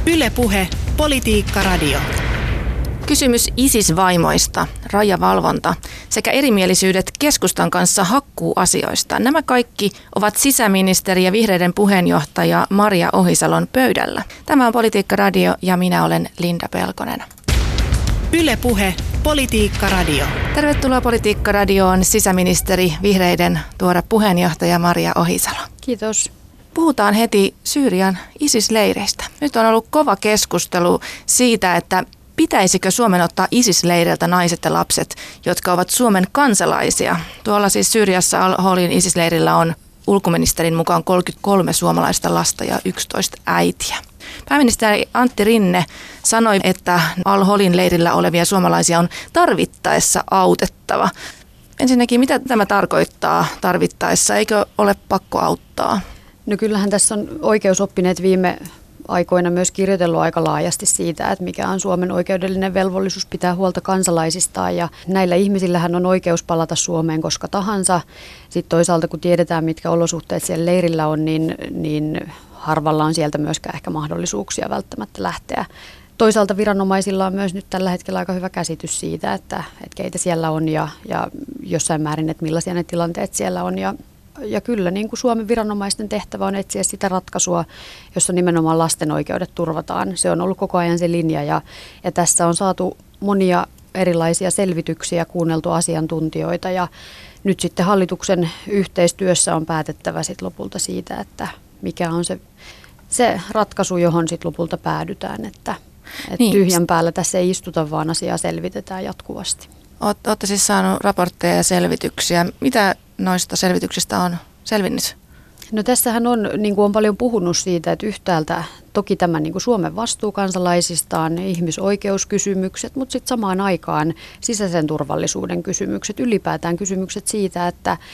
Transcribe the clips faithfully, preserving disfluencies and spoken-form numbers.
Yle Puhe, Politiikka Radio. Kysymys ISIS-vaimoista, rajavalvonta sekä erimielisyydet keskustan kanssa hakkuuasioista. Nämä kaikki ovat sisäministeri ja vihreiden puheenjohtaja Maria Ohisalon pöydällä. Tämä on Politiikka Radio ja minä olen Linda Pelkonen. Yle Puhe, Politiikka Radio. Tervetuloa Politiikka Radioon sisäministeri, vihreiden tuore puheenjohtaja Maria Ohisalo. Kiitos. Puhutaan heti Syyrian ISIS-leireistä. Nyt on ollut kova keskustelu siitä, että pitäisikö Suomen ottaa ISIS-leireiltä naiset ja lapset, jotka ovat Suomen kansalaisia. Tuolla siis Syyriassa Al-Holin ISIS-leirillä on ulkoministerin mukaan kolmekymmentäkolme suomalaista lasta ja yksitoista äitiä. Pääministeri Antti Rinne sanoi, että Al-Holin leirillä olevia suomalaisia on tarvittaessa autettava. Ensinnäkin, mitä tämä tarkoittaa tarvittaessa? Eikö ole pakko auttaa? No kyllähän tässä on oikeusoppineet viime aikoina myös kirjoitellut aika laajasti siitä, että mikä on Suomen oikeudellinen velvollisuus pitää huolta kansalaisistaan. Ja näillä ihmisillähän on oikeus palata Suomeen koska tahansa. Sitten toisaalta kun tiedetään, mitkä olosuhteet siellä leirillä on, niin, niin harvalla on sieltä myöskään ehkä mahdollisuuksia välttämättä lähteä. Toisaalta viranomaisilla on myös nyt tällä hetkellä aika hyvä käsitys siitä, että, että keitä siellä on ja, ja jossain määrin, että millaisia ne tilanteet siellä on. Ja, ja kyllä niin kuin Suomen viranomaisten tehtävä on etsiä sitä ratkaisua, jossa nimenomaan lasten oikeudet turvataan. Se on ollut koko ajan se linja ja, ja tässä on saatu monia erilaisia selvityksiä, kuunneltu asiantuntijoita ja nyt sitten hallituksen yhteistyössä on päätettävä sit lopulta siitä, että mikä on se, se ratkaisu, johon sit lopulta päädytään, että Et niin. Tyhjän päällä tässä ei istuta, vaan asiaa selvitetään jatkuvasti. Olette siis saanut raportteja ja selvityksiä. Mitä noista selvityksistä on selvinnyt? No tässähän on, niin kuin on paljon puhunut siitä, että yhtäältä toki tämä niin kuin Suomen vastuu kansalaisistaan, ihmisoikeuskysymykset, mutta sitten samaan aikaan sisäisen turvallisuuden kysymykset, ylipäätään kysymykset siitä, että ö,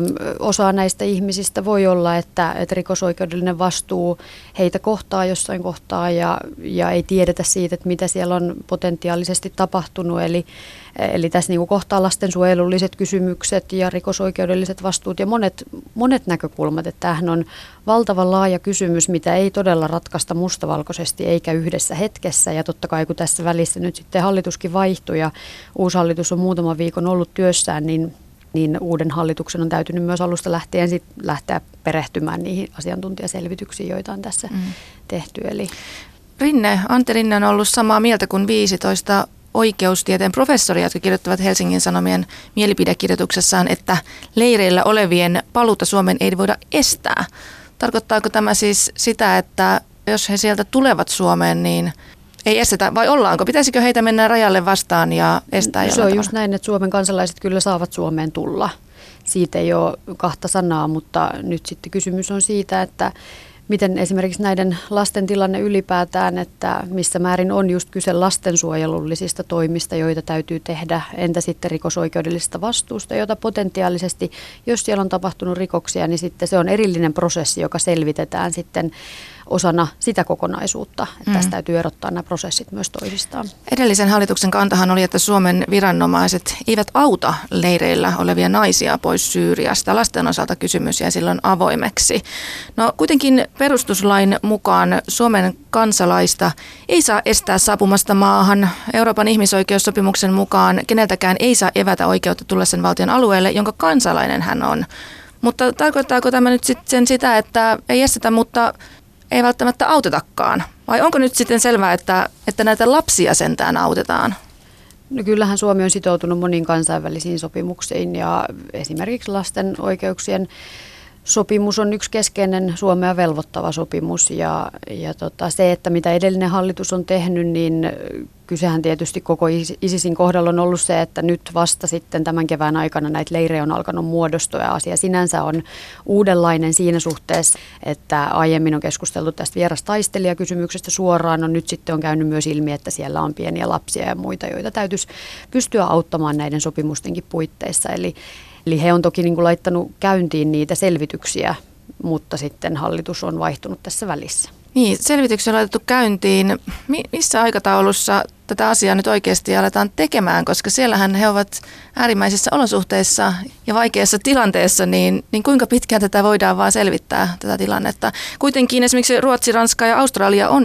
osa näistä ihmisistä voi olla, että, että rikosoikeudellinen vastuu heitä kohtaa jossain kohtaa ja, ja ei tiedetä siitä, että mitä siellä on potentiaalisesti tapahtunut. Eli, eli tässä niin kuin kohtaa lastensuojelulliset kysymykset ja rikosoikeudelliset vastuut ja monet, monet näkökulmat, että tämähän on valtavan laaja kysymys, mitä ei todella ratkaista mustavalkoisesti eikä yhdessä hetkessä. Ja totta kai kun tässä välissä nyt sitten hallituskin vaihtui ja uusi hallitus on muutaman viikon ollut työssään, niin, niin uuden hallituksen on täytynyt myös alusta lähtien sit lähteä perehtymään niihin asiantuntijaselvityksiin, joita on tässä mm. tehty. Eli Rinne, Antti Rinne on ollut samaa mieltä kuin viisitoista oikeustieteen professoria, jotka kirjoittavat Helsingin Sanomien mielipidekirjoituksessaan, että leireillä olevien paluuta Suomeen ei voida estää. Tarkoittaako tämä siis sitä, että jos he sieltä tulevat Suomeen, niin ei estetä, vai ollaanko? Pitäisikö heitä mennä rajalle vastaan ja estää jollain Se on tavalla? just näin, että Suomen kansalaiset kyllä saavat Suomeen tulla. Siitä ei ole kahta sanaa, mutta nyt sitten kysymys on siitä, että miten esimerkiksi näiden lasten tilanne ylipäätään, että missä määrin on just kyse lastensuojelullisista toimista, joita täytyy tehdä, entä sitten rikosoikeudellisesta vastuusta, jota potentiaalisesti, jos siellä on tapahtunut rikoksia, niin sitten se on erillinen prosessi, joka selvitetään sitten osana sitä kokonaisuutta. Että mm. Tästä täytyy erottaa nämä prosessit myös toisistaan. Edellisen hallituksen kantahan oli, että Suomen viranomaiset eivät auta leireillä olevia naisia pois Syyriasta. Lasten osalta kysymys jäi silloin avoimeksi. No kuitenkin perustuslain mukaan Suomen kansalaista ei saa estää saapumasta maahan. Euroopan ihmisoikeussopimuksen mukaan keneltäkään ei saa evätä oikeutta tulla sen valtion alueelle, jonka kansalainen hän on. Mutta tarkoittaako tämä nyt sitten sitä, että ei estetä, mutta ei välttämättä autetakaan? Vai onko nyt sitten selvää, että, että näitä lapsia sentään autetaan? No kyllähän Suomi on sitoutunut moniin kansainvälisiin sopimuksiin ja esimerkiksi lasten oikeuksien sopimus on yksi keskeinen Suomea velvoittava sopimus ja, ja tota, se, että mitä edellinen hallitus on tehnyt, niin kysehän tietysti koko ISISin kohdalla on ollut se, että nyt vasta sitten tämän kevään aikana näitä leirejä on alkanut muodostua ja asia sinänsä on uudenlainen siinä suhteessa, että aiemmin on keskusteltu tästä vierastaistelijakysymyksestä suoraan, no nyt sitten on käynyt myös ilmi, että siellä on pieniä lapsia ja muita, joita täytyisi pystyä auttamaan näiden sopimustenkin puitteissa, eli Eli he on toki niin kuin laittanut käyntiin niitä selvityksiä, mutta sitten hallitus on vaihtunut tässä välissä. Niin, selvityksiä on laitettu käyntiin. Missä aikataulussa tätä asiaa nyt oikeasti aletaan tekemään, koska siellähän he ovat äärimmäisissä olosuhteissa ja vaikeassa tilanteessa, niin, niin kuinka pitkään tätä voidaan vaan selvittää, tätä tilannetta? Kuitenkin esimerkiksi Ruotsi, Ranska ja Australia on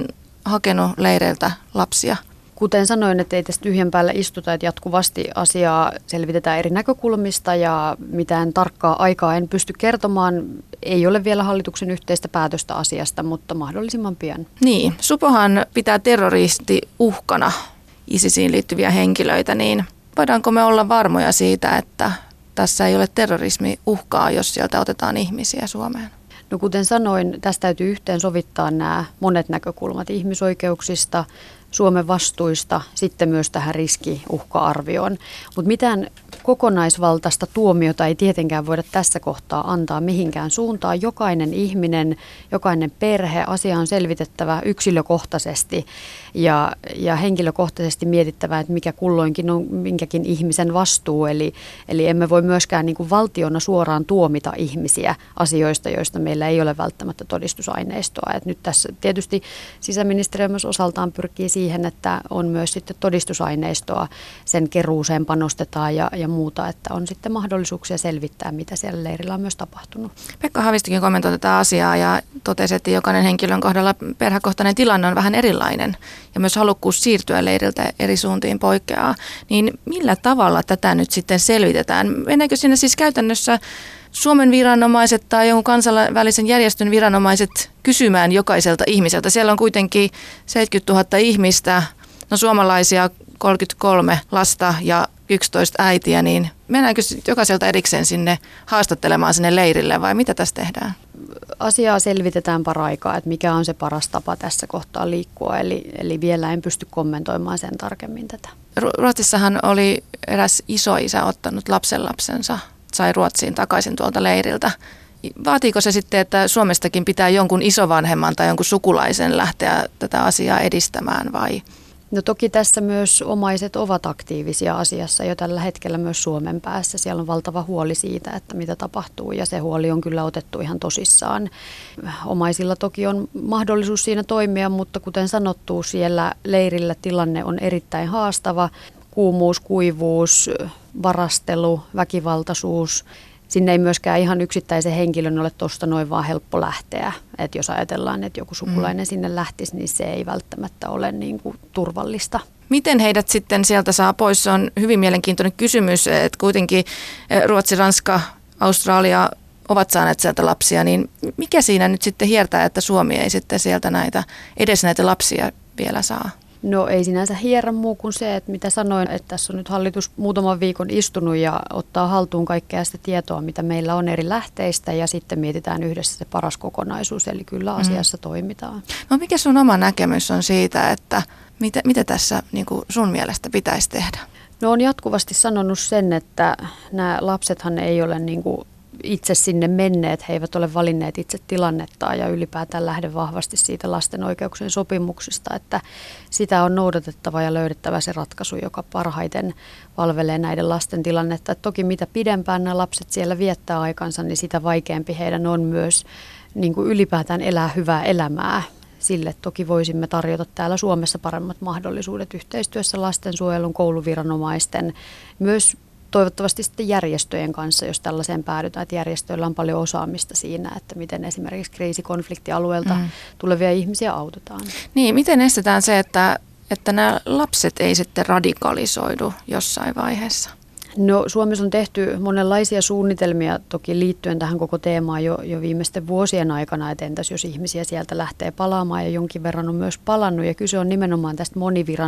hakenut leireiltä lapsia? Kuten sanoin, että ei tässä tyhjän päällä istuta, että jatkuvasti asiaa selvitetään eri näkökulmista ja mitään tarkkaa aikaa en pysty kertomaan. Ei ole vielä hallituksen yhteistä päätöstä asiasta, mutta mahdollisimman pian. Niin, Supohan pitää terroristiuhkana ISISiin liittyviä henkilöitä, niin voidaanko me olla varmoja siitä, että tässä ei ole terrorismiuhkaa, jos sieltä otetaan ihmisiä Suomeen? No kuten sanoin, tästä täytyy yhteen sovittaa nämä monet näkökulmat ihmisoikeuksista, Suomen vastuista, sitten myös tähän riskiuhka-arvioon. Mutta mitään kokonaisvaltaista tuomiota ei tietenkään voida tässä kohtaa antaa mihinkään suuntaan. Jokainen ihminen, jokainen perhe, asia on selvitettävä yksilökohtaisesti ja, ja henkilökohtaisesti mietittävä, että mikä kulloinkin on minkäkin ihmisen vastuu. Eli, eli emme voi myöskään niin kuin valtiona suoraan tuomita ihmisiä asioista, joista meillä ei ole välttämättä todistusaineistoa. Et nyt tässä tietysti sisäministeriö myös osaltaan pyrkii siihen, että on myös sitten todistusaineistoa, sen keruuseen panostetaan ja, ja muuta, että on sitten mahdollisuuksia selvittää, mitä siellä leirillä on myös tapahtunut. Pekka Haavistokin kommentoi tätä asiaa ja totesi, että jokainen henkilön kohdalla perhekohtainen tilanne on vähän erilainen ja myös halukkuus siirtyä leiriltä eri suuntiin poikkeaa. Niin millä tavalla tätä nyt sitten selvitetään? Meneekö sinne siis käytännössä Suomen viranomaiset tai jonkun kansainvälisen järjestön viranomaiset kysymään jokaiselta ihmiseltä? Siellä on kuitenkin seitsemänkymmentätuhatta ihmistä, no suomalaisia kolmekymmentäkolme lasta ja yksitoista äitiä, niin mennäänkö jokaiselta erikseen sinne haastattelemaan sinne leirille vai mitä tässä tehdään? Asiaa selvitetään paraikaa, että mikä on se paras tapa tässä kohtaa liikkua, eli, eli vielä en pysty kommentoimaan sen tarkemmin tätä. Ruotsissahan oli eräs isoisä ottanut lapsenlapsensa, sai Ruotsiin takaisin tuolta leiriltä. Vaatiiko se sitten, että Suomestakin pitää jonkun isovanhemman tai jonkun sukulaisen lähteä tätä asiaa edistämään vai? No toki tässä myös omaiset ovat aktiivisia asiassa jo tällä hetkellä myös Suomen päässä. Siellä on valtava huoli siitä, että mitä tapahtuu ja se huoli on kyllä otettu ihan tosissaan. Omaisilla toki on mahdollisuus siinä toimia, mutta kuten sanottu, siellä leirillä tilanne on erittäin haastava. Kuumuus, kuivuus, varastelu, väkivaltaisuus. Sinne ei myöskään ihan yksittäisen henkilön ole tuosta noin vaan helppo lähteä. Et jos ajatellaan, että joku sukulainen mm. sinne lähtisi, niin se ei välttämättä ole niin kuin turvallista. Miten heidät sitten sieltä saa pois? Se on hyvin mielenkiintoinen kysymys, että kuitenkin Ruotsi, Ranska, Australia ovat saaneet sieltä lapsia, niin mikä siinä nyt sitten hiertää, että Suomi ei sitten sieltä näitä, edes näitä lapsia vielä saa? No ei sinänsä hierrä muu kuin se, että mitä sanoin, että tässä on nyt hallitus muutaman viikon istunut ja ottaa haltuun kaikkea sitä tietoa, mitä meillä on eri lähteistä ja sitten mietitään yhdessä se paras kokonaisuus, eli kyllä asiassa mm. toimitaan. No mikä sun oma näkemys on siitä, että mitä, mitä tässä niin kuin sun mielestä pitäisi tehdä? No on jatkuvasti sanonut sen, että nämä lapsethan ei ole niin kuin itse sinne menneet, he eivät ole valinneet itse tilannettaan ja ylipäätään lähde vahvasti siitä lasten oikeuksien sopimuksista, että sitä on noudatettava ja löydettävä se ratkaisu, joka parhaiten palvelee näiden lasten tilannetta. Et toki mitä pidempään nämä lapset siellä viettää aikansa, niin sitä vaikeampi heidän on myös niin kuin ylipäätään elää hyvää elämää. Sille toki voisimme tarjota täällä Suomessa paremmat mahdollisuudet yhteistyössä lastensuojelun, kouluviranomaisten, myös toivottavasti sitten järjestöjen kanssa, jos tällaiseen päädytään, että järjestöillä on paljon osaamista siinä, että miten esimerkiksi kriisikonfliktialueelta mm. tulevia ihmisiä autetaan. Niin, miten estetään se, että, että nämä lapset ei sitten radikalisoidu jossain vaiheessa? No Suomessa on tehty monenlaisia suunnitelmia toki liittyen tähän koko teemaan jo, jo viimeisten vuosien aikana, että entäs jos ihmisiä sieltä lähtee palaamaan ja jonkin verran on myös palannut ja kyse on nimenomaan tästä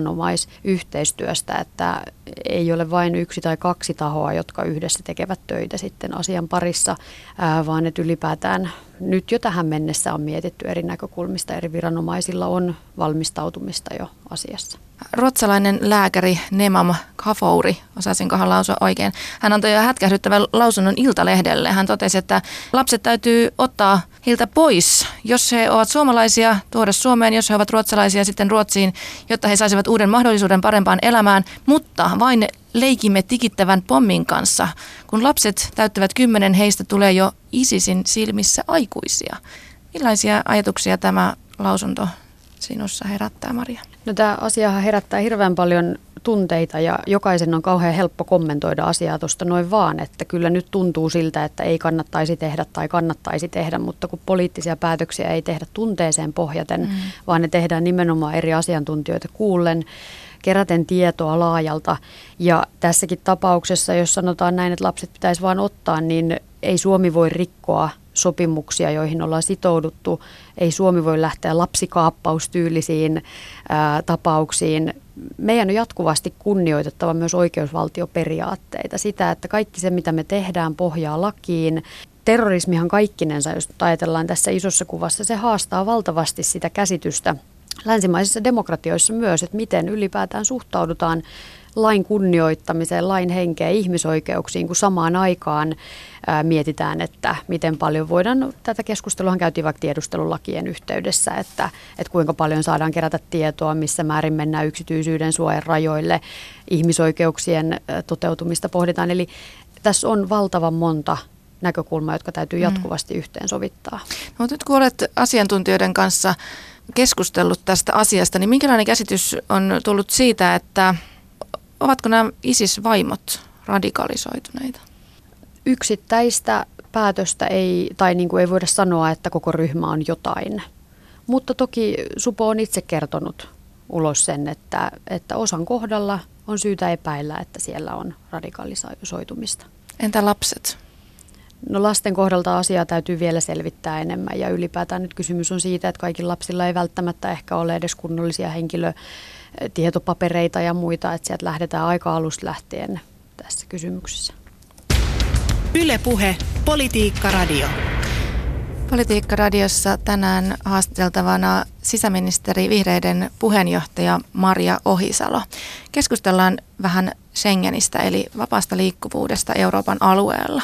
moniviranomaisyhteistyöstä, että ei ole vain yksi tai kaksi tahoa, jotka yhdessä tekevät töitä sitten asian parissa, ää, vaan että ylipäätään nyt jo tähän mennessä on mietitty eri näkökulmista, eri viranomaisilla on valmistautumista jo asiassa. Ruotsalainen lääkäri Nemam Kafouri, osasinkohan lausua oikein, hän antoi jo hätkähdyttävän lausunnon Iltalehdelle. Hän totesi, että lapset täytyy ottaa heiltä pois, jos he ovat suomalaisia, tuoda Suomeen, jos he ovat ruotsalaisia sitten Ruotsiin, jotta he saisivat uuden mahdollisuuden parempaan elämään, mutta vain leikimme tikittävän pommin kanssa. Kun lapset täyttävät kymmenen, heistä tulee jo ISISin silmissä aikuisia. Millaisia ajatuksia tämä lausunto sinussa herättää, Maria? No, tämä asiahan herättää hirveän paljon tunteita ja jokaisen on kauhean helppo kommentoida asiaa tuosta noin vaan, että kyllä nyt tuntuu siltä, että ei kannattaisi tehdä tai kannattaisi tehdä, mutta kun poliittisia päätöksiä ei tehdä tunteeseen pohjaten, mm. vaan ne tehdään nimenomaan eri asiantuntijoita kuullen, keräten tietoa laajalta. Ja tässäkin tapauksessa, jos sanotaan näin, että lapset pitäisi vaan ottaa, niin ei Suomi voi rikkoa sopimuksia, joihin ollaan sitouduttu. Ei Suomi voi lähteä lapsikaappaustyylisiin ää, tapauksiin. Meidän on jatkuvasti kunnioitettava myös oikeusvaltioperiaatteita. Sitä, että kaikki se, mitä me tehdään, pohjaa lakiin. Terrorismihan kaikkinensa, jos ajatellaan tässä isossa kuvassa, se haastaa valtavasti sitä käsitystä länsimaisissa demokratioissa myös, että miten ylipäätään suhtaudutaan lain kunnioittamiseen, lain henkeen, ihmisoikeuksiin, kun samaan aikaan ää, mietitään, että miten paljon voidaan, tätä keskustelua käytiin vaikka tiedustelulakien yhteydessä, että, että kuinka paljon saadaan kerätä tietoa, missä määrin mennään yksityisyyden suojan rajoille, ihmisoikeuksien ää, toteutumista pohditaan. Eli tässä on valtavan monta näkökulmaa, jotka täytyy jatkuvasti mm. yhteensovittaa. No, nyt kun olet asiantuntijoiden kanssa keskustellut tästä asiasta, niin minkälainen käsitys on tullut siitä, että ovatko nämä ISIS-vaimot radikalisoituneita? Yksittäistä päätöstä ei, tai niin kuin ei voida sanoa, että koko ryhmä on jotain. Mutta toki Supo on itse kertonut ulos sen, että, että osan kohdalla on syytä epäillä, että siellä on radikalisoitumista. Entä lapset? No, lasten kohdalta asiaa täytyy vielä selvittää enemmän ja ylipäätään nyt kysymys on siitä, että kaikilla lapsilla ei välttämättä ehkä ole edes kunnollisia henkilötietopapereita ja muita, että sieltä lähdetään aika alusta lähtien tässä kysymyksessä. Yle Puhe, Politiikka Radio. Politiikka Radiossa tänään haastateltavana sisäministeri vihreiden puheenjohtaja Maria Ohisalo. Keskustellaan vähän Schengenistä eli vapaasta liikkuvuudesta Euroopan alueella.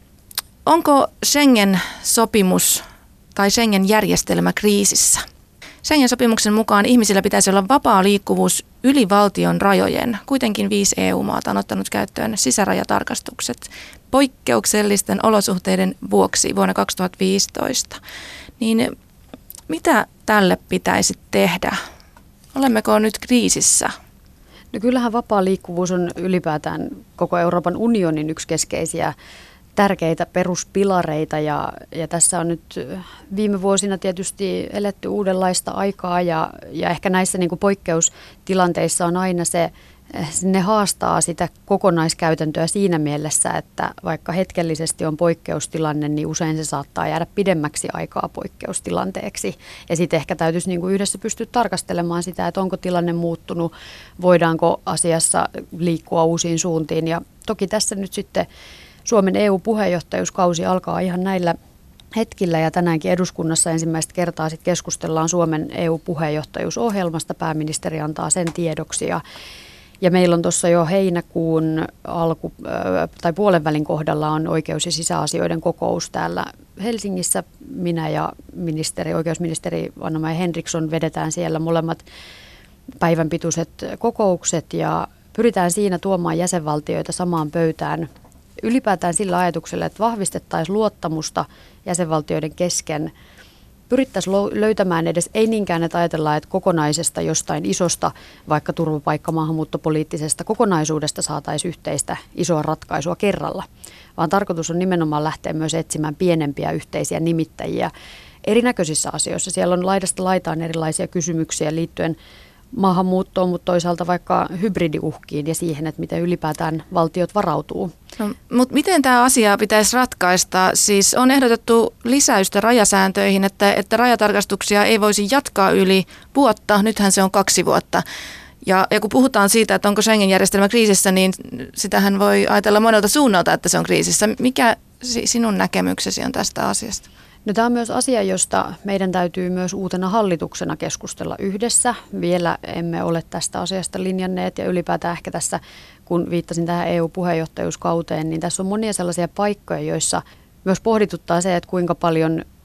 Onko Schengen-sopimus tai Schengen-järjestelmä kriisissä? Schengen-sopimuksen mukaan ihmisillä pitäisi olla vapaa liikkuvuus yli valtion rajojen. Kuitenkin viisi E U-maata on ottanut käyttöön sisärajatarkastukset poikkeuksellisten olosuhteiden vuoksi vuonna kaksituhattaviisitoista. Niin mitä tälle pitäisi tehdä? Olemmeko nyt kriisissä? No, kyllähän vapaa liikkuvuus on ylipäätään koko Euroopan unionin yksi keskeisiä tärkeitä peruspilareita ja, ja tässä on nyt viime vuosina tietysti eletty uudenlaista aikaa ja, ja ehkä näissä niin kuin poikkeustilanteissa on aina se, ne haastaa sitä kokonaiskäytäntöä siinä mielessä, että vaikka hetkellisesti on poikkeustilanne, niin usein se saattaa jäädä pidemmäksi aikaa poikkeustilanteeksi. Ja sitten ehkä täytyisi niin kuin yhdessä pystyä tarkastelemaan sitä, että onko tilanne muuttunut, voidaanko asiassa liikkua uusiin suuntiin ja toki tässä nyt sitten Suomen E U-puheenjohtajuuskausi alkaa ihan näillä hetkillä ja tänäänkin eduskunnassa ensimmäistä kertaa sit keskustellaan Suomen E U-puheenjohtajuusohjelmasta. Pääministeri antaa sen tiedoksi ja, ja meillä on tuossa jo heinäkuun alku, tai puolenvälin kohdalla on oikeus- ja sisäasioiden kokous täällä Helsingissä. Minä ja ministeri, oikeusministeri Anna-Maja Henriksson vedetään siellä molemmat päivänpituiset kokoukset ja pyritään siinä tuomaan jäsenvaltioita samaan pöytään ylipäätään sillä ajatuksella, että vahvistettaisiin luottamusta jäsenvaltioiden kesken. Pyrittäisiin löytämään edes, ei niinkään, että ajatellaan, että kokonaisesta jostain isosta, vaikka turvapaikka- maahanmuuttopoliittisesta kokonaisuudesta saataisiin yhteistä isoa ratkaisua kerralla, vaan tarkoitus on nimenomaan lähteä myös etsimään pienempiä yhteisiä nimittäjiä erinäköisissä asioissa. Siellä on laidasta laitaan erilaisia kysymyksiä liittyen maahanmuuttoon, mutta toisaalta vaikka hybridiuhkiin ja siihen, että miten ylipäätään valtiot varautuu. No, mutta miten tämä asia pitäisi ratkaista? Siis on ehdotettu lisäystä rajasääntöihin, että, että rajatarkastuksia ei voisi jatkaa yli vuotta. Nythän se on kaksi vuotta. Ja, ja kun puhutaan siitä, että onko Schengen-järjestelmä kriisissä, niin sitähän voi ajatella monelta suunnalta, että se on kriisissä. Mikä sinun näkemyksesi on tästä asiasta? No, tämä on myös asia, josta meidän täytyy myös uutena hallituksena keskustella yhdessä. Vielä emme ole tästä asiasta linjanneet ja ylipäätään ehkä tässä, kun viittasin tähän E U-puheenjohtajuuskauteen, niin tässä on monia sellaisia paikkoja, joissa myös pohdituttaa se, että kuinka paljon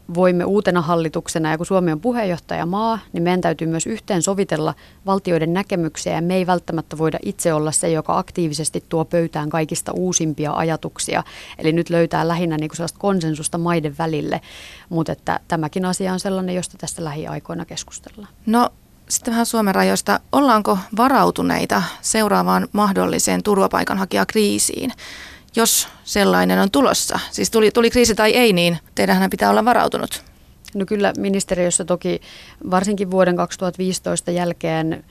voimme uutena hallituksena, ja kun Suomi on puheenjohtajamaa, niin meidän täytyy myös yhteen sovitella valtioiden näkemyksiä, ja me ei välttämättä voida itse olla se, joka aktiivisesti tuo pöytään kaikista uusimpia ajatuksia. Eli nyt löytää lähinnä niin kuin sellaista konsensusta maiden välille, mutta että tämäkin asia on sellainen, josta tässä lähiaikoina keskustellaan. No sitten vähän Suomen rajoista. Ollaanko varautuneita seuraavaan mahdolliseen turvapaikanhakijakriisiin? Jos sellainen on tulossa, siis tuli, tuli kriisi tai ei, niin teidänhän pitää olla varautunut. No kyllä ministeriössä toki varsinkin vuoden kaksituhattaviisitoista jälkeen,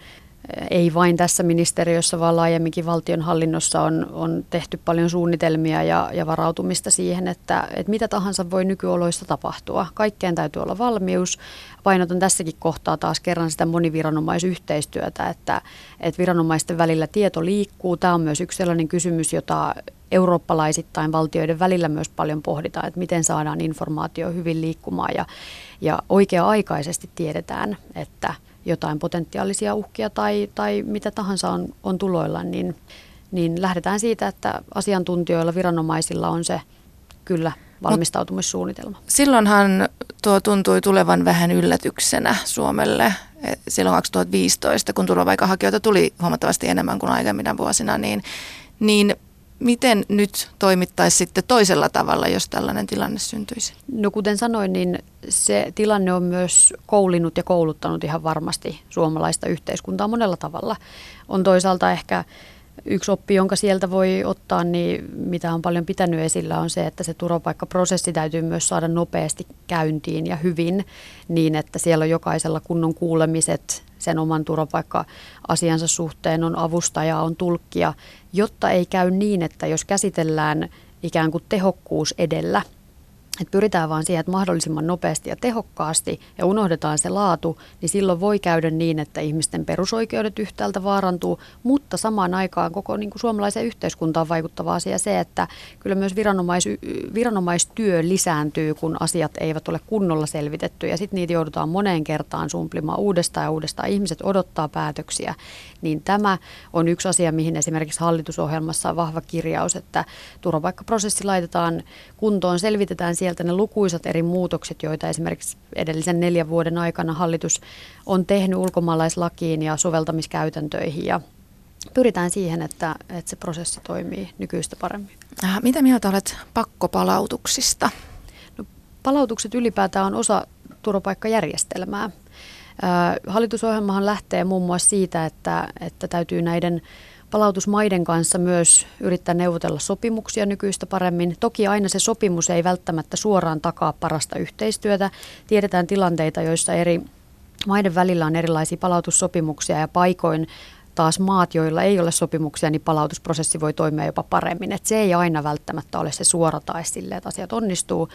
ei vain tässä ministeriössä, vaan laajemminkin valtionhallinnossa on, on tehty paljon suunnitelmia ja, ja varautumista siihen, että, että mitä tahansa voi nykyoloissa tapahtua. Kaikkeen täytyy olla valmius. Painotan tässäkin kohtaa taas kerran sitä moniviranomaisyhteistyötä, että, että viranomaisten välillä tieto liikkuu. Tämä on myös yksi sellainen kysymys, jota eurooppalaisittain valtioiden välillä myös paljon pohditaan, että miten saadaan informaatio hyvin liikkumaan ja, ja oikea-aikaisesti tiedetään, että jotain potentiaalisia uhkia tai, tai mitä tahansa on, on tuloilla, niin, niin lähdetään siitä, että asiantuntijoilla, viranomaisilla on se kyllä valmistautumissuunnitelma. Silloinhan tuo tuntui tulevan vähän yllätyksenä Suomelle silloin kaksituhattaviisitoista, kun turvapaikanhakijoita tuli huomattavasti enemmän kuin aiemmina vuosina, niin, niin miten nyt toimittaisiin sitten toisella tavalla, jos tällainen tilanne syntyisi? No kuten sanoin, niin se tilanne on myös koulinut ja kouluttanut ihan varmasti suomalaista yhteiskuntaa monella tavalla. On toisaalta ehkä yksi oppi, jonka sieltä voi ottaa, niin mitä on paljon pitänyt esillä, on se, että se turvapaikkaprosessi täytyy myös saada nopeasti käyntiin ja hyvin niin, että siellä on jokaisella kunnon kuulemiset sen oman turvapaikka-asiansa suhteen, on avustaja, on tulkkia, jotta ei käy niin, että jos käsitellään ikään kuin tehokkuus edellä, että pyritään vaan siihen, että mahdollisimman nopeasti ja tehokkaasti ja unohdetaan se laatu, niin silloin voi käydä niin, että ihmisten perusoikeudet yhtäältä vaarantuu, mutta samaan aikaan koko niin kuin suomalaiseen yhteiskuntaan vaikuttava asia se, että kyllä myös viranomais, viranomaistyö lisääntyy, kun asiat eivät ole kunnolla selvitetty ja sitten niitä joudutaan moneen kertaan sumplimaan uudestaan ja uudestaan. Ihmiset odottaa päätöksiä, niin tämä on yksi asia, mihin esimerkiksi hallitusohjelmassa on vahva kirjaus, että turvapaikkaprosessi laitetaan kuntoon, selvitetään sieltä ne lukuisat eri muutokset, joita esimerkiksi edellisen neljän vuoden aikana hallitus on tehnyt ulkomaalaislakiin ja soveltamiskäytäntöihin ja pyritään siihen, että, että se prosessi toimii nykyistä paremmin. Äh, mitä mieltä olet pakkopalautuksista? No, palautukset ylipäätään on osa turvapaikkajärjestelmää. Äh, hallitusohjelmahan lähtee muun muassa siitä, että, että täytyy näiden palautusmaiden kanssa myös yrittää neuvotella sopimuksia nykyistä paremmin. Toki aina se sopimus ei välttämättä suoraan takaa parasta yhteistyötä. Tiedetään tilanteita, joissa eri maiden välillä on erilaisia palautussopimuksia ja paikoin taas maat, joilla ei ole sopimuksia, niin palautusprosessi voi toimia jopa paremmin. Et se ei aina välttämättä ole se suora tae sille, että asiat onnistuu.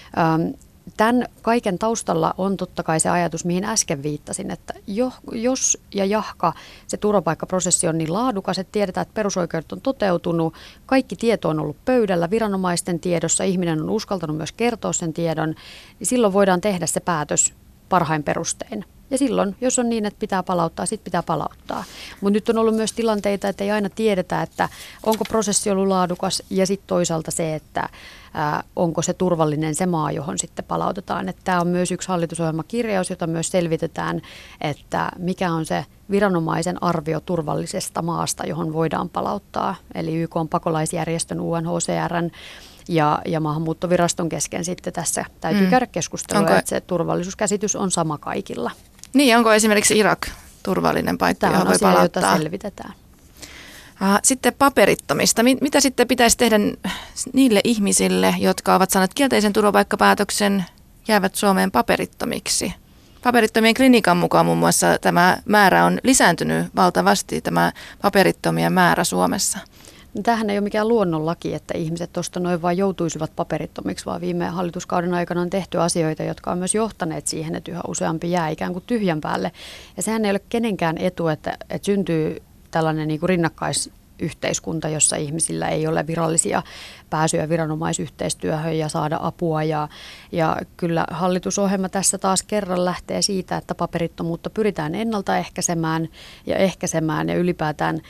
Tämän kaiken taustalla on totta kai se ajatus, mihin äsken viittasin, että jo, jos ja jahka se turvapaikkaprosessi on niin laadukas, että tiedetään, että perusoikeudet on toteutunut, kaikki tieto on ollut pöydällä, viranomaisten tiedossa, ihminen on uskaltanut myös kertoa sen tiedon, niin silloin voidaan tehdä se päätös parhain perustein. Ja silloin, jos on niin, että pitää palauttaa, sitten pitää palauttaa. Mutta nyt on ollut myös tilanteita, että ei aina tiedetä, että onko prosessi ollut laadukas ja sitten toisaalta se, että ää, onko se turvallinen se maa, johon sitten palautetaan. Tämä on myös yksi hallitusohjelmakirjaus, jota myös selvitetään, että mikä on se viranomaisen arvio turvallisesta maasta, johon voidaan palauttaa. Eli Y K:n pakolaisjärjestön U N H C R:n ja, ja maahanmuuttoviraston kesken sitten tässä täytyy mm. käydä keskustelua, onko, että se turvallisuuskäsitys on sama kaikilla. Niin, onko esimerkiksi Irak turvallinen paikka, johon voi palauttaa? Tämä on asia, jota selvitetään. Sitten paperittomista. Mitä sitten pitäisi tehdä niille ihmisille, jotka ovat saaneet kielteisen turvapaikkapäätöksen, jäävät Suomeen paperittomiksi? Paperittomien klinikan mukaan muun muassa tämä määrä on lisääntynyt valtavasti, tämä paperittomien määrä Suomessa. No, tämähän ei ole mikään luonnonlaki, että ihmiset tuosta noin vaan joutuisivat paperittomiksi, vaan viime hallituskauden aikana on tehty asioita, jotka on myös johtaneet siihen, että yhä useampi jää ikään kuin tyhjän päälle. Ja sehän ei ole kenenkään etu, että, että syntyy tällainen niin kuin rinnakkaisyhteiskunta, jossa ihmisillä ei ole virallisia pääsyjä viranomaisyhteistyöhön ja saada apua. Ja, ja kyllä hallitusohjelma tässä taas kerran lähtee siitä, että paperittomuutta pyritään ennaltaehkäisemään ja ehkäisemään ja ylipäätään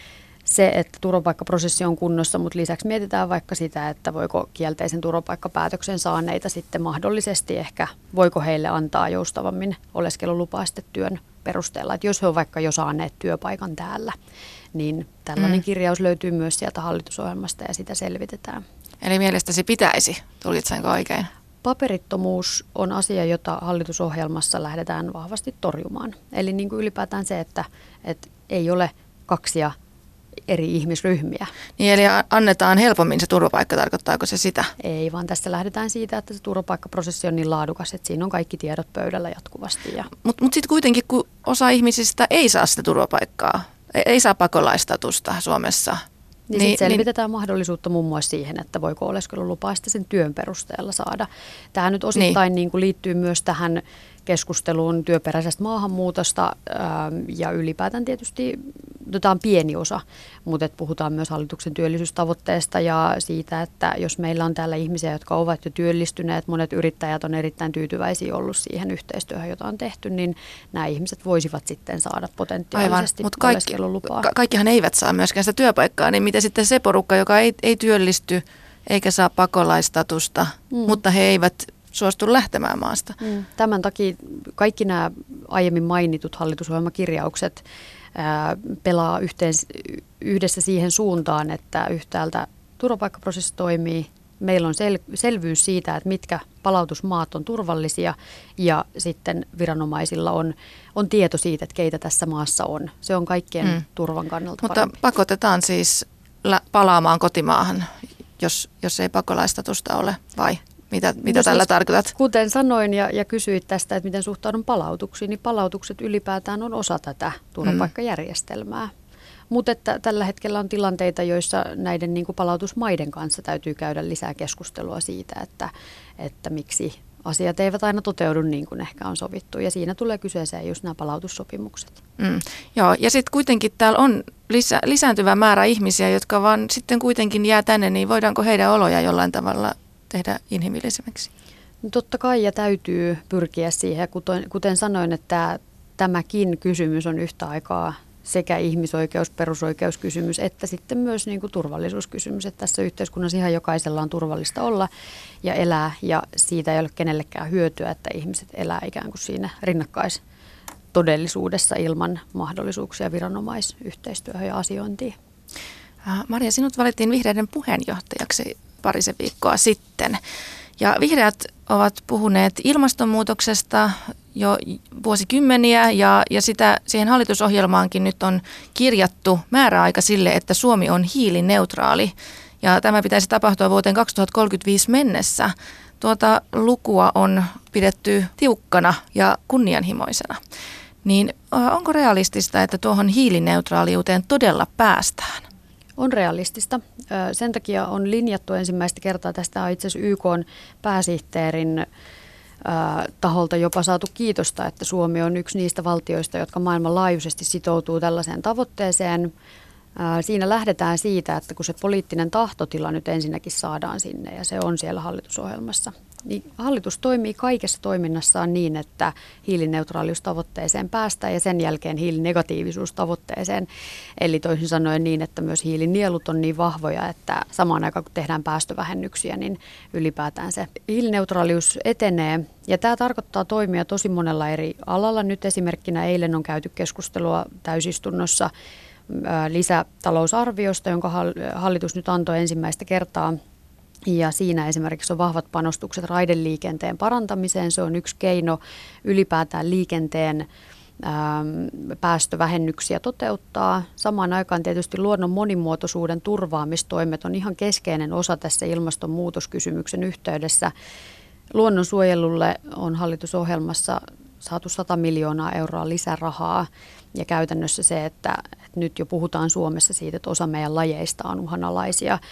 se, että turvapaikkaprosessi on kunnossa, mutta lisäksi mietitään vaikka sitä, että voiko kielteisen turvapaikkapäätöksen saaneita sitten mahdollisesti ehkä, voiko heille antaa joustavammin oleskelulupaa sitten työn perusteella. Että jos he ovat vaikka jo saaneet työpaikan täällä, niin tällainen mm. kirjaus löytyy myös sieltä hallitusohjelmasta ja sitä selvitetään. Eli mielestäsi pitäisi, tulkitsenko oikein? Paperittomuus on asia, jota hallitusohjelmassa lähdetään vahvasti torjumaan. Eli niin kuin ylipäätään se, että, että ei ole kaksia eri ihmisryhmiä. Niin, eli annetaan helpommin se turvapaikka, tarkoittaako se sitä? Ei, vaan tässä lähdetään siitä, että se turvapaikkaprosessi on niin laadukas, että siinä on kaikki tiedot pöydällä jatkuvasti. Ja... Mutta mut sitten kuitenkin, kun osa ihmisistä ei saa sitä turvapaikkaa, ei saa pakolaistatusta Suomessa, Niin, niin sitten selvitetään niin, mahdollisuutta muun muassa siihen, että voiko oleskelulupaa sitten sen työn perusteella saada. Tämä nyt osittain niin. Niin kuin liittyy myös tähän keskusteluun työperäisestä maahanmuutosta ää, ja ylipäätään tietysti tämä on pieni osa, mutta puhutaan myös hallituksen työllisyystavoitteesta ja siitä, että jos meillä on täällä ihmisiä, jotka ovat jo työllistyneet, monet yrittäjät on erittäin tyytyväisiä ollut siihen yhteistyöhön, jota on tehty, niin nämä ihmiset voisivat sitten saada potentiaalisesti Aivan, oleskelulupaa. Ka- kaikkihan eivät saa myöskään sitä työpaikkaa, niin miten sitten se porukka, joka ei, ei työllisty eikä saa pakolaistatusta, mm. mutta he eivät suostu lähtemään maasta. Mm. Tämän takia kaikki nämä aiemmin mainitut hallitusohjelmakirjaukset ää, pelaa yhteen, yhdessä siihen suuntaan, että yhtäältä turvapaikkaprosessi toimii, meillä on sel, selvyys siitä, että mitkä palautusmaat on turvallisia ja sitten viranomaisilla on, on tieto siitä, että keitä tässä maassa on. Se on kaikkien mm. turvan kannalta Mutta parempi. pakotetaan siis palaamaan kotimaahan, jos, jos ei pakolaistatusta ole, vai? Mitä, mitä no tällä siis, tarkoitat? Kuten sanoin ja, ja kysyit tästä, että miten suhtaudun palautuksiin, niin palautukset ylipäätään on osa tätä turvapaikkajärjestelmää. Mm. Mutta että tällä hetkellä on tilanteita, joissa näiden niin kuin palautusmaiden kanssa täytyy käydä lisää keskustelua siitä, että, että miksi asiat eivät aina toteudu niin kuin ehkä on sovittu. Ja siinä tulee kyseeseen just nämä palautussopimukset. Mm. Joo, ja sitten kuitenkin täällä on lisä, lisääntyvä määrä ihmisiä, jotka vaan sitten kuitenkin jää tänne, niin voidaanko heidän oloja jollain tavalla tehdä inhimillisemmiksi? No totta kai ja täytyy pyrkiä siihen, kuten, kuten sanoin, että tämäkin kysymys on yhtä aikaa sekä ihmisoikeus, perusoikeuskysymys, että sitten myös niin kuin turvallisuuskysymys, että tässä yhteiskunnassa ihan jokaisella on turvallista olla ja elää, ja siitä ei ole kenellekään hyötyä, että ihmiset elää ikään kuin siinä rinnakkaistodellisuudessa ilman mahdollisuuksia viranomaisyhteistyöhön ja asiointiin. Maria, sinut valittiin vihreiden puheenjohtajaksi parisen viikkoa sitten. Ja vihreät ovat puhuneet ilmastonmuutoksesta jo vuosikymmeniä ja, ja sitä, siihen hallitusohjelmaankin nyt on kirjattu määräaika sille, että Suomi on hiilineutraali. Ja tämä pitäisi tapahtua vuoteen kaksituhattakolmekymmentäviisi mennessä. Tuota lukua on pidetty tiukkana ja kunnianhimoisena. Niin onko realistista, että tuohon hiilineutraaliuteen todella päästään? On realistista. Sen takia on linjattu ensimmäistä kertaa, tästä on itse asiassa Y K:n pääsihteerin taholta jopa saatu kiitosta, että Suomi on yksi niistä valtioista, jotka maailmanlaajuisesti sitoutuu tällaiseen tavoitteeseen. Siinä lähdetään siitä, että kun se poliittinen tahtotila nyt ensinnäkin saadaan sinne ja se on siellä hallitusohjelmassa, niin hallitus toimii kaikessa toiminnassaan niin, että hiilineutraaliustavoitteeseen päästään ja sen jälkeen hiilinegatiivisuustavoitteeseen. Eli toisin sanoen niin, että myös hiilinielut on niin vahvoja, että samaan aikaan kun tehdään päästövähennyksiä, niin ylipäätään se hiilineutraalius etenee. Ja tämä tarkoittaa toimia tosi monella eri alalla. Nyt esimerkkinä eilen on käyty keskustelua täysistunnossa lisätalousarviosta, jonka hallitus nyt antoi ensimmäistä kertaa. Ja siinä esimerkiksi on vahvat panostukset raideliikenteen parantamiseen. Se on yksi keino ylipäätään liikenteen äm, päästövähennyksiä toteuttaa. Samaan aikaan tietysti luonnon monimuotoisuuden turvaamistoimet on ihan keskeinen osa tässä ilmastonmuutoskysymyksen yhteydessä. Luonnonsuojelulle on hallitusohjelmassa saatu sata miljoonaa euroa lisärahaa. Ja käytännössä se, että, että nyt jo puhutaan Suomessa siitä, että osa meidän lajeista on uhanalaisia.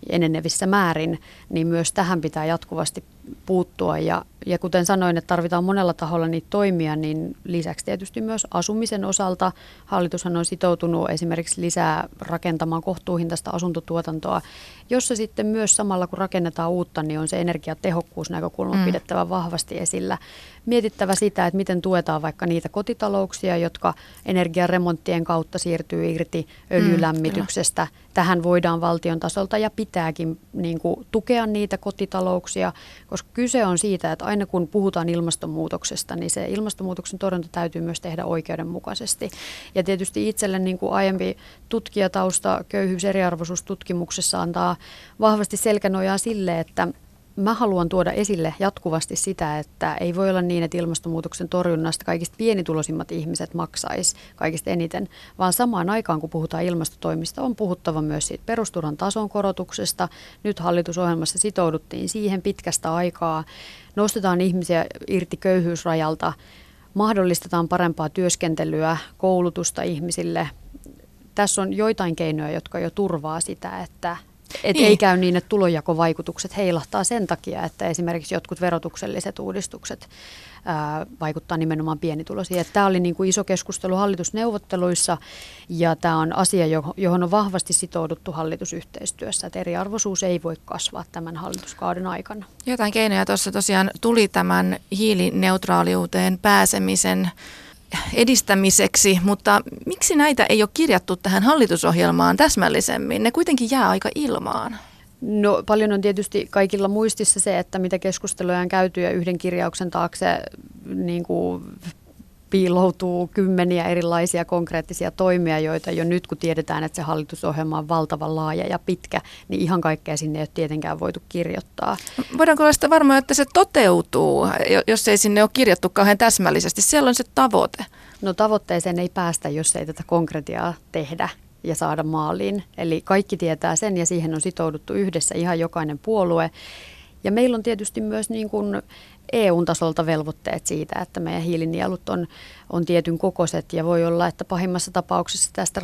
enenevissä määrin, niin myös tähän pitää jatkuvasti puuttua. Ja, ja kuten sanoin, että tarvitaan monella taholla niitä toimia, niin lisäksi tietysti myös asumisen osalta. Hallitushan on sitoutunut esimerkiksi lisää rakentamaan kohtuuhintaista asuntotuotantoa, jossa sitten myös samalla kun rakennetaan uutta, niin on se energiatehokkuusnäkökulma mm. pidettävä vahvasti esillä. Mietittävä sitä, että miten tuetaan vaikka niitä kotitalouksia, jotka energiaremonttien kautta siirtyy irti öljylämmityksestä. Mm, Tähän voidaan valtion tasolta ja pitääkin niin kuin, tukea niitä kotitalouksia, koska kyse on siitä, että aina kun puhutaan ilmastonmuutoksesta, niin se ilmastonmuutoksen torjunta täytyy myös tehdä oikeudenmukaisesti. Ja tietysti itselle niin kuin aiempi tutkijatausta köyhyys- ja eriarvoisuustutkimuksessa antaa vahvasti selkänojaa sille, että mä haluan tuoda esille jatkuvasti sitä, että ei voi olla niin, että ilmastonmuutoksen torjunnasta kaikista pienituloisimmat ihmiset maksaisi kaikista eniten, vaan samaan aikaan, kun puhutaan ilmastotoimista, on puhuttava myös siitä perusturvan tason korotuksesta. Nyt hallitusohjelmassa sitouduttiin siihen pitkästä aikaa. Nostetaan ihmisiä irti köyhyysrajalta, mahdollistetaan parempaa työskentelyä, koulutusta ihmisille. Tässä on joitain keinoja, jotka jo turvaa sitä, että Et niin. Ei käy niin, että tulonjakovaikutukset heilahtaa sen takia, että esimerkiksi jotkut verotukselliset uudistukset ää, vaikuttaa nimenomaan pienituloisiin. Tämä oli niin kuin iso keskustelu hallitusneuvotteluissa ja tämä on asia, johon on vahvasti sitouduttu hallitusyhteistyössä, että eriarvoisuus ei voi kasvaa tämän hallituskauden aikana. Jotain keinoja tuossa tosiaan tuli tämän hiilineutraaliuteen pääsemisen edistämiseksi, mutta miksi näitä ei ole kirjattu tähän hallitusohjelmaan täsmällisemmin? Ne kuitenkin jää aika ilmaan. No paljon on tietysti kaikilla muistissa se, että mitä keskusteluja on käyty ja yhden kirjauksen taakse niin kuin piiloutuu kymmeniä erilaisia konkreettisia toimia, joita jo nyt kun tiedetään, että se hallitusohjelma on valtavan laaja ja pitkä, niin ihan kaikkea sinne ei ole tietenkään voitu kirjoittaa. Voidaanko olla sitä varmaa, että se toteutuu, jos ei sinne ole kirjattu kauhean täsmällisesti? Siellä on se tavoite. No tavoitteeseen ei päästä, jos ei tätä konkretiaa tehdä ja saada maaliin. Eli kaikki tietää sen ja siihen on sitouduttu yhdessä ihan jokainen puolue. Ja meillä on tietysti myös niin kuin E U-tasolta velvoitteet siitä, että meidän hiilinielut on, on tietyn kokoiset ja voi olla, että pahimmassa tapauksessa tästä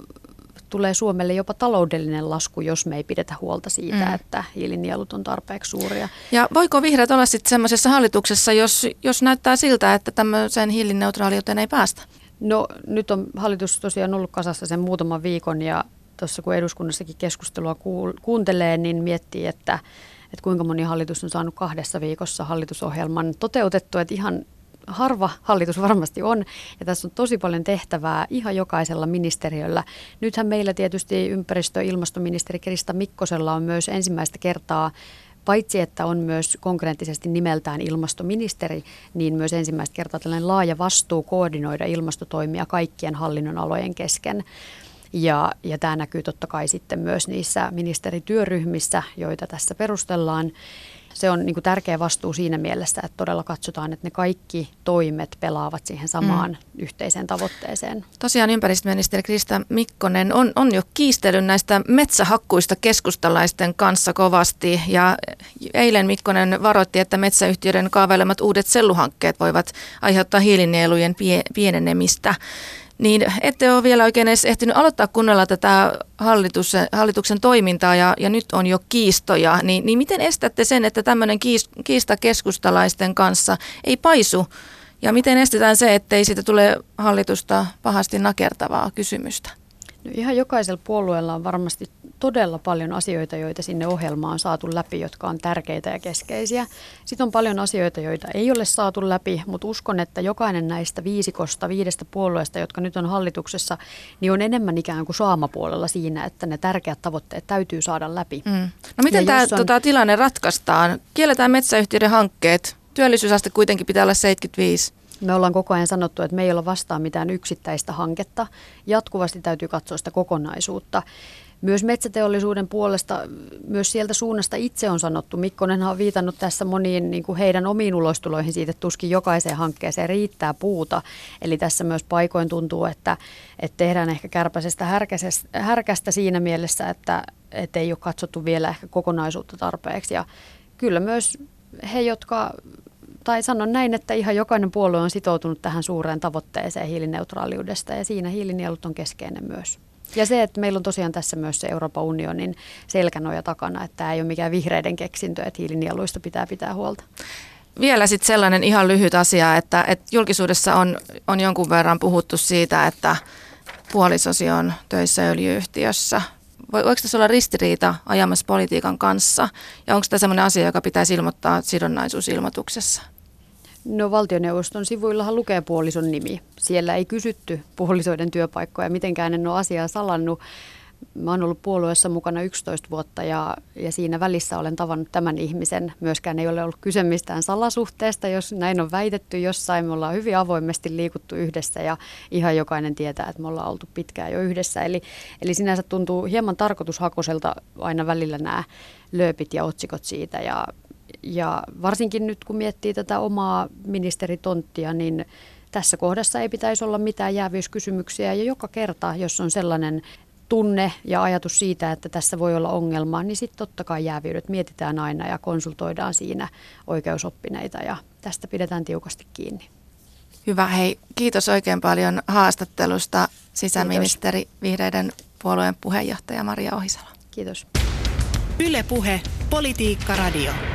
tulee Suomelle jopa taloudellinen lasku, jos me ei pidetä huolta siitä, mm. että hiilinielut on tarpeeksi suuria. Ja voiko vihreät olla sitten sellaisessa hallituksessa, jos, jos näyttää siltä, että tämmöiseen hiilineutraaliuteen ei päästä? No nyt on hallitus tosiaan ollut kasassa sen muutaman viikon ja tuossa kun eduskunnassakin keskustelua kuuntelee, niin miettii, että että kuinka moni hallitus on saanut kahdessa viikossa hallitusohjelman toteutettua, että ihan harva hallitus varmasti on, ja tässä on tosi paljon tehtävää ihan jokaisella ministeriöllä. Nythän meillä tietysti ympäristö- ja ilmastoministeri Krista Mikkosella on myös ensimmäistä kertaa, paitsi että on myös konkreettisesti nimeltään ilmastoministeri, niin myös ensimmäistä kertaa tällainen laaja vastuu koordinoida ilmastotoimia kaikkien hallinnonalojen kesken. Ja, ja tämä näkyy totta kai sitten myös niissä ministerityöryhmissä, joita tässä perustellaan. Se on niin kuin tärkeä vastuu siinä mielessä, että todella katsotaan, että ne kaikki toimet pelaavat siihen samaan mm. yhteiseen tavoitteeseen. Tosiaan ympäristöministeri Krista Mikkonen on, on jo kiistellyt näistä metsähakkuista keskustalaisten kanssa kovasti. Ja eilen Mikkonen varoitti, että metsäyhtiöiden kaavailemat uudet selluhankkeet voivat aiheuttaa hiilinielujen pie, pienenemistä. Niin ette ole vielä oikein edes ehtinyt aloittaa kunnolla tätä hallitus, hallituksen toimintaa ja, ja nyt on jo kiistoja. Niin, niin miten estätte sen, että tämmöinen kiista keskustalaisten kanssa ei paisu? Ja miten estetään se, ettei siitä tule hallitusta pahasti nakertavaa kysymystä? No ihan jokaisella puolueella on varmasti todella paljon asioita, joita sinne ohjelmaan on saatu läpi, jotka on tärkeitä ja keskeisiä. Sitten on paljon asioita, joita ei ole saatu läpi, mutta uskon, että jokainen näistä viisikosta, viidestä puolueesta, jotka nyt on hallituksessa, niin on enemmän ikään kuin saamapuolella siinä, että ne tärkeät tavoitteet täytyy saada läpi. Mm. No miten tämä on... tota, tilanne ratkaistaan? Kielletään metsäyhtiöiden hankkeet. Työllisyysaste kuitenkin pitää olla seitsemänkymmentäviisi. Me ollaan koko ajan sanottu, että me ei ole vastaan mitään yksittäistä hanketta. Jatkuvasti täytyy katsoa sitä kokonaisuutta. Myös metsäteollisuuden puolesta, myös sieltä suunnasta itse on sanottu. Mikkonenhan on viitannut tässä moniin niin kuin heidän omiin ulostuloihin siitä, että tuskin jokaiseen hankkeeseen riittää puuta. Eli tässä myös paikoin tuntuu, että, että tehdään ehkä kärpäisestä härkästä siinä mielessä, että, että ei ole katsottu vielä ehkä kokonaisuutta tarpeeksi. Ja kyllä myös he, jotka... Tai sanon näin, että ihan jokainen puolue on sitoutunut tähän suureen tavoitteeseen hiilineutraaliudesta ja siinä hiilinielut on keskeinen myös. Ja se, että meillä on tosiaan tässä myös se Euroopan unionin selkänoja takana, että tämä ei ole mikään vihreiden keksintö, että hiilinieluista pitää pitää huolta. Vielä sitten sellainen ihan lyhyt asia, että, että julkisuudessa on, on jonkun verran puhuttu siitä, että puolisosi on töissä öljy-yhtiössä. Voiko tässä olla ristiriita ajamassa politiikan kanssa? Ja onko tämä sellainen asia, joka pitäisi ilmoittaa sidonnaisuusilmoituksessa? No valtioneuvoston sivuillahan lukee puolison nimi. Siellä ei kysytty puolisoiden työpaikkoja, mitenkään en ole asiaa salannut. Mä oon ollut puolueessa mukana yksitoista vuotta ja, ja siinä välissä olen tavannut tämän ihmisen. Myöskään ei ole ollut kyse mistään salasuhteesta, jos näin on väitetty jossain. Me ollaan hyvin avoimesti liikuttu yhdessä ja ihan jokainen tietää, että me ollaan oltu pitkään jo yhdessä. Eli, eli sinänsä tuntuu hieman tarkoitushakoiselta aina välillä nämä lööpit ja otsikot siitä. Ja, ja varsinkin nyt kun miettii tätä omaa ministeritonttia, niin tässä kohdassa ei pitäisi olla mitään jäävyyskysymyksiä. Ja joka kerta, jos on sellainen tunne ja ajatus siitä, että tässä voi olla ongelma, niin sitten totta kai jäävyydet mietitään aina ja konsultoidaan siinä oikeusoppineita ja tästä pidetään tiukasti kiinni. Hyvä, hei, kiitos oikein paljon haastattelusta sisäministeri, kiitos. Vihreiden puolueen puheenjohtaja Maria Ohisalo. Kiitos. Yle Puhe, Politiikka Radio.